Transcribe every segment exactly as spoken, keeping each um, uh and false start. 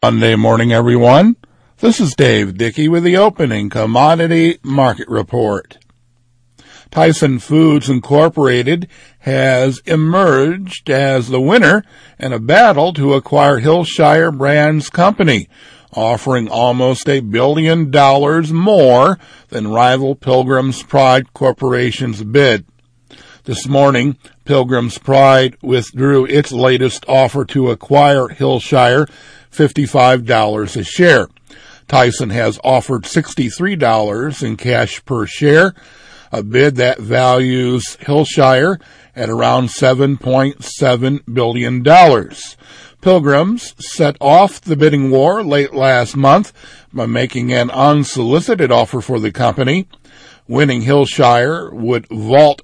Monday morning, everyone. This is Dave Dickey with the opening commodity market report. Tyson Foods Incorporated has emerged as the winner in a battle to acquire Hillshire Brands Company, offering almost a billion dollars more than rival Pilgrim's Pride Corporation's bid. This morning, Pilgrim's Pride withdrew its latest offer to acquire Hillshire, fifty-five dollars a share. Tyson has offered sixty-three dollars in cash per share, a bid that values Hillshire at around seven point seven billion dollars. Pilgrims set off the bidding war late last month by making an unsolicited offer for the company. Winning Hillshire would vault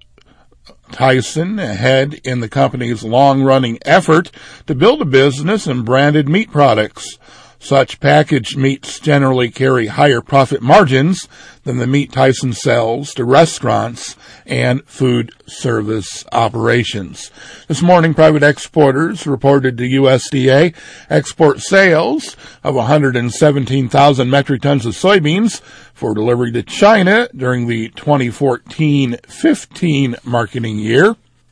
Tyson ahead in the company's long-running effort to build a business in branded meat products. Such packaged meats generally carry higher profit margins than the meat Tyson sells to restaurants and food service operations. This morning, private exporters reported to U S D A export sales of one hundred seventeen thousand metric tons of soybeans for delivery to China during the twenty fourteen fifteen marketing year.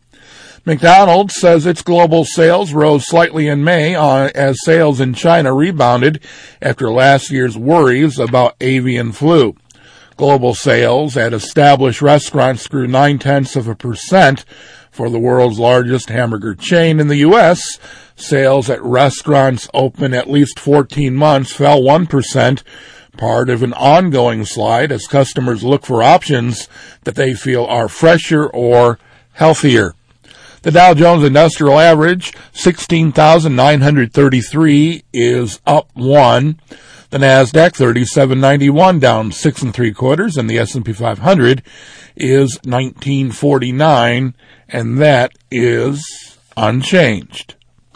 McDonald's says its global sales rose slightly in May on, as sales in China rebounded after last year's worries about avian flu. Global sales at established restaurants grew nine-tenths of a percent for the world's largest hamburger chain. In the U S, sales at restaurants open at least fourteen months fell one percent, part of an ongoing slide as customers look for options that they feel are fresher or healthier. The Dow Jones Industrial Average, sixteen thousand nine hundred thirty-three, is up one. The Nasdaq, thirty-seven ninety-one, down six and three quarters, and the S and P five hundred is nineteen forty-nine, and that is unchanged.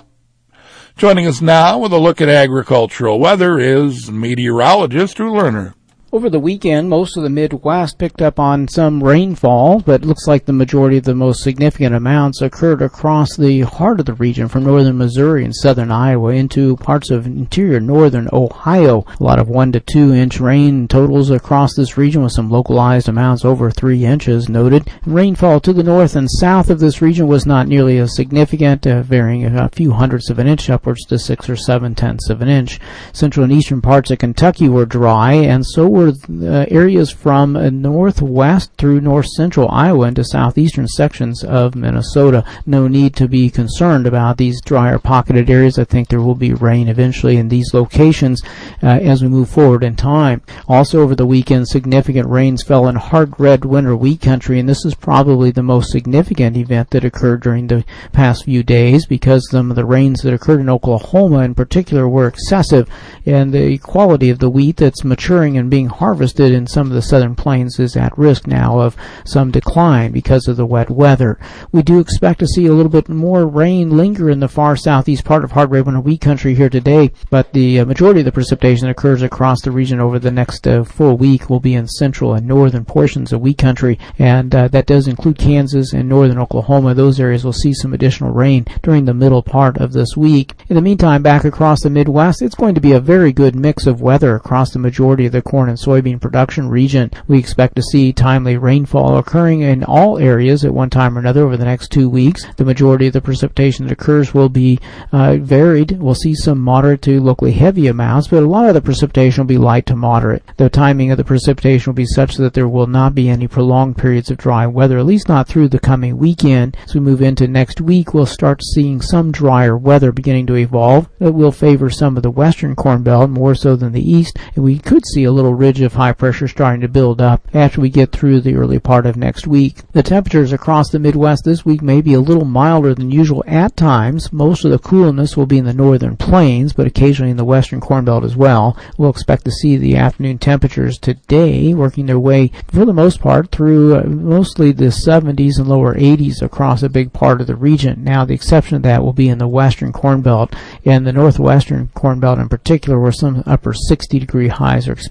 Joining us now with a look at agricultural weather is meteorologist Drew Lerner. Over the weekend, most of the Midwest picked up on some rainfall, but it looks like the majority of the most significant amounts occurred across the heart of the region from northern Missouri and southern Iowa into parts of interior northern Ohio. A lot of one to two inch rain totals across this region with some localized amounts over three inches noted. Rainfall to the north and south of this region was not nearly as significant, uh, varying a few hundredths of an inch upwards to six or seven tenths of an inch. Central and eastern parts of Kentucky were dry, and so were Uh, areas from uh, northwest through north central Iowa into southeastern sections of Minnesota. No need to be concerned about these drier pocketed areas. I think there will be rain eventually in these locations uh, as we move forward in time. Also over the weekend, significant rains fell in hard red winter wheat country, and this is probably the most significant event that occurred during the past few days because some of the rains that occurred in Oklahoma in particular were excessive, and the quality of the wheat that's maturing and being harvested in some of the southern plains is at risk now of some decline because of the wet weather. We do expect to see a little bit more rain linger in the far southeast part of hard red winter wheat country here today, but the uh, majority of the precipitation that occurs across the region over the next uh, full week will be in central and northern portions of wheat country, and uh, that does include Kansas and northern Oklahoma. Those areas will see some additional rain during the middle part of this week. In the meantime, back across the Midwest, it's going to be a very good mix of weather across the majority of the corn and soybean production region. We expect to see timely rainfall occurring in all areas at one time or another over the next two weeks. The majority of the precipitation that occurs will be uh, varied. We'll see some moderate to locally heavy amounts, but a lot of the precipitation will be light to moderate. The timing of the precipitation will be such that there will not be any prolonged periods of dry weather, at least not through the coming weekend. As we move into next week, we'll start seeing some drier weather beginning to evolve. It will favor some of the western corn belt more so than the east, and we could see a little ridge of high pressure starting to build up after we get through the early part of next week. The temperatures across the Midwest this week may be a little milder than usual at times. Most of the coolness will be in the northern plains, but occasionally in the western corn belt as well. We'll expect to see the afternoon temperatures today working their way, for the most part, through uh, mostly the seventies and lower eighties across a big part of the region. Now, the exception of that will be in the western corn belt and the northwestern corn belt in particular, where some upper sixty degree highs are expected.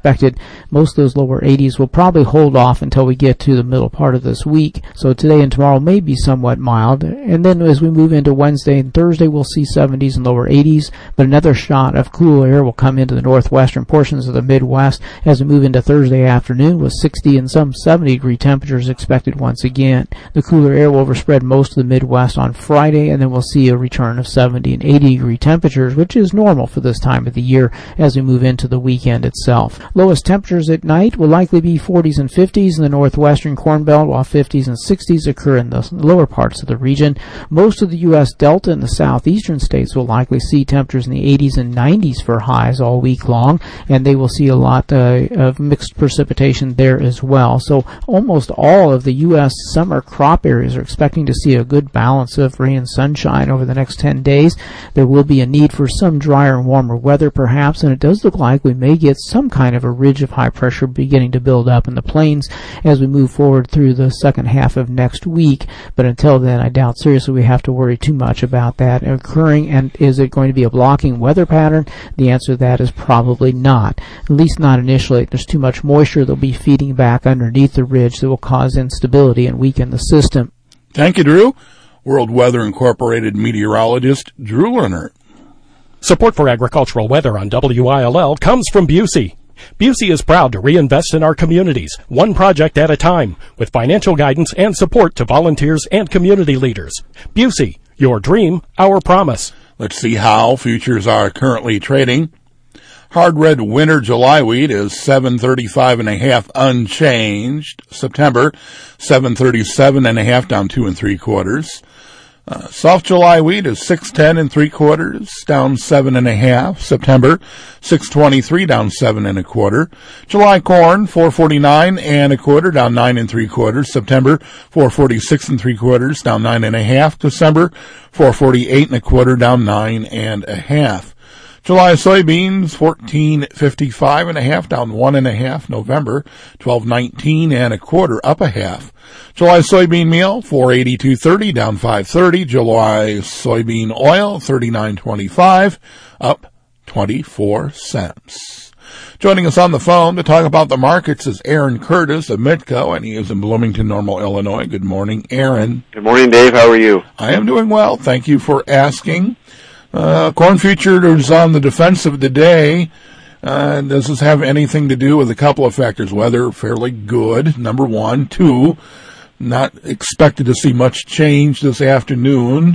Most of those lower eighties will probably hold off until we get to the middle part of this week. So today and tomorrow may be somewhat mild. And then as we move into Wednesday and Thursday, we'll see seventies and lower eighties. But another shot of cool air will come into the northwestern portions of the Midwest as we move into Thursday afternoon with sixty and some seventy degree temperatures expected once again. The cooler air will overspread most of the Midwest on Friday, and then we'll see a return of seventy and eighty degree temperatures, which is normal for this time of the year as we move into the weekend itself. Lowest temperatures at night will likely be forties and fifties in the northwestern Corn Belt, while fifties and sixties occur in the lower parts of the region. Most of the U S Delta and the southeastern states will likely see temperatures in the eighties and nineties for highs all week long, and they will see a lot uh, of mixed precipitation there as well. So almost all of the U S summer crop areas are expecting to see a good balance of rain and sunshine over the next ten days. There will be a need for some drier and warmer weather perhaps, and it does look like we may get some kind of a ridge of high pressure beginning to build up in the plains as we move forward through the second half of next week. But until then, I doubt seriously we have to worry too much about that occurring. And is it going to be a blocking weather pattern? The answer to that is probably not, at least not initially. There's too much moisture that will be feeding back underneath the ridge that will cause instability and weaken the system. Thank you, Drew. World Weather Incorporated meteorologist Drew Leonard. Support for agricultural weather on W I L L comes from Busey. Busey is proud to reinvest in our communities, one project at a time, with financial guidance and support to volunteers and community leaders. Busey, your dream, our promise. Let's see how futures are currently trading. Hard red winter July wheat is seven thirty-five and a half unchanged. September seven thirty-seven and a half, down two and three quarters. Uh, soft July wheat is six ten and three quarters, down seven and a half. September six twenty-three, down seven and a quarter. July corn four forty-nine and a quarter, down nine and three quarters. September four forty-six and three quarters, down nine and a half. December four forty-eight and a quarter, down nine and a half. July soybeans fourteen fifty-five and a half, down one and a half. November twelve nineteen and a quarter, up a half. July soybean meal four eighty-two thirty, down five thirty. July soybean oil thirty-nine twenty-five, up twenty-four cents. Joining us on the phone to talk about the markets is Aaron Curtis of Mitco, and he is in Bloomington Normal, Illinois. Good morning, Aaron. Good morning, Dave. How are you? I am doing well. Thank you for asking. Uh, corn futures on the defensive today. Uh, does this have anything to do with a couple of factors? Weather, fairly good, number one. Two, not expected to see much change this afternoon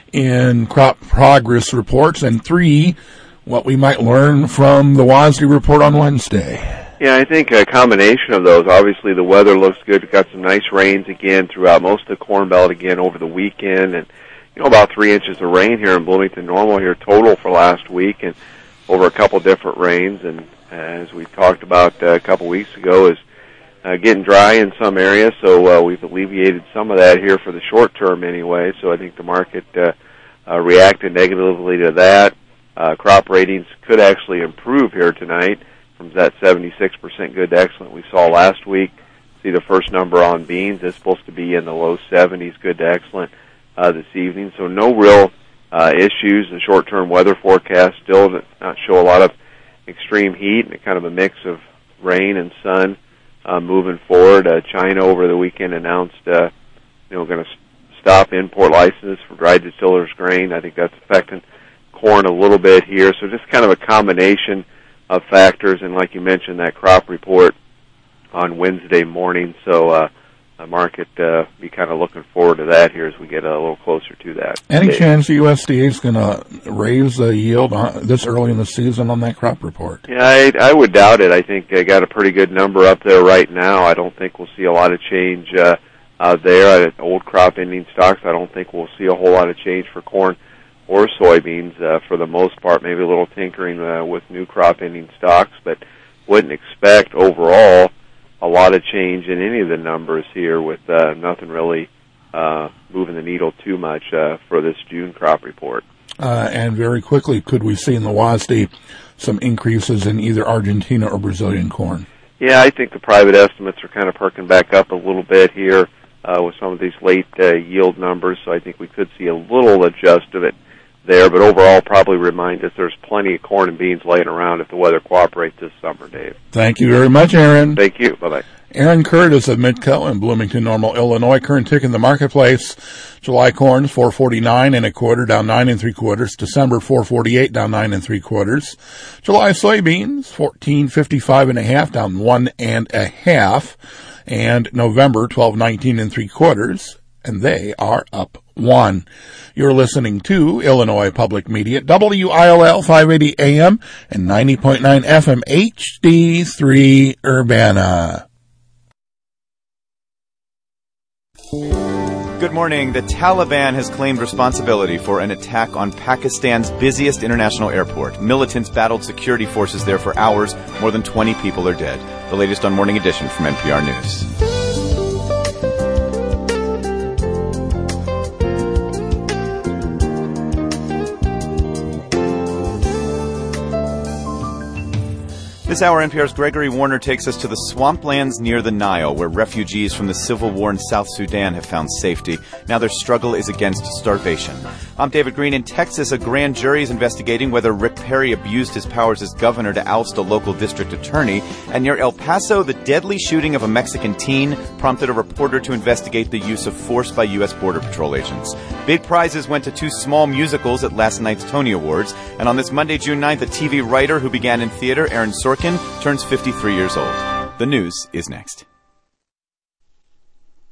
in crop progress reports. And three, what we might learn from the W A S D E report on Wednesday. Yeah, I think a combination of those. Obviously, the weather looks good. We've got some nice rains again throughout most of the Corn Belt again over the weekend. And you know, about three inches of rain here in Bloomington Normal here total for last week, and over a couple different rains. And uh, as we talked about uh, a couple weeks ago, is uh, getting dry in some areas, so uh, we've alleviated some of that here for the short term anyway. So I think the market uh, uh, reacted negatively to that. Uh, crop ratings could actually improve here tonight from that seventy-six percent good to excellent we saw last week. See the first number on beans is supposed to be in the low seventies, good to excellent. Uh, this evening, so no real uh, issues. The short-term weather forecast still does not show a lot of extreme heat, and kind of a mix of rain and sun uh, moving forward. Uh, China over the weekend announced, uh, you know, going to stop import licenses for dried distillers grain. I think that's affecting corn a little bit here. So just kind of a combination of factors, and like you mentioned, that crop report on Wednesday morning. So. Uh, The market uh, be kind of looking forward to that here as we get a little closer to that. Any Dave. chance the U S D A is going to raise the yield on, this early in the season on that crop report? Yeah, I, I would doubt it. I think they got a pretty good number up there right now. I don't think we'll see a lot of change uh, out there. At old crop ending stocks, I don't think we'll see a whole lot of change for corn or soybeans uh, for the most part. Maybe a little tinkering uh, with new crop ending stocks, but wouldn't expect overall a lot of change in any of the numbers here, with uh, nothing really uh, moving the needle too much uh, for this June crop report. Uh, and very quickly, could we see in the W A S D E some increases in either Argentina or Brazilian corn? Yeah, I think the private estimates are kind of perking back up a little bit here uh, with some of these late uh, yield numbers, so I think we could see a little adjust of it there, but overall probably remind us there's plenty of corn and beans laying around if the weather cooperates this summer, Dave. Thank you very much, Aaron. Thank you. Bye-bye. Aaron Curtis of Midco in Bloomington Normal, Illinois. Current tick in the marketplace. July corn four forty-nine and a quarter, down nine and three quarters. December four forty-eight, down nine and three quarters. July soybeans fourteen fifty-five and a half, down one and a half. And November twelve nineteen and three quarters, and they are up one. You're listening to Illinois Public Media, W I L L five eighty A M and ninety point nine F M H D three Urbana. Good morning. The Taliban has claimed responsibility for an attack on Pakistan's busiest international airport. Militants battled security forces there for hours. More than twenty people are dead. The latest on Morning Edition from N P R News. This hour, N P R's Gregory Warner takes us to the swamplands near the Nile, where refugees from the civil war in South Sudan have found safety. Now their struggle is against starvation. I'm David Green. In Texas, a grand jury is investigating whether Rick Perry abused his powers as governor to oust a local district attorney. And near El Paso, the deadly shooting of a Mexican teen prompted a reporter to investigate the use of force by U S Border Patrol agents. Big prizes went to two small musicals at last night's Tony Awards. And on this Monday, June ninth, a T V writer who began in theater, Aaron Sorkin, turns fifty-three years old. The news is next.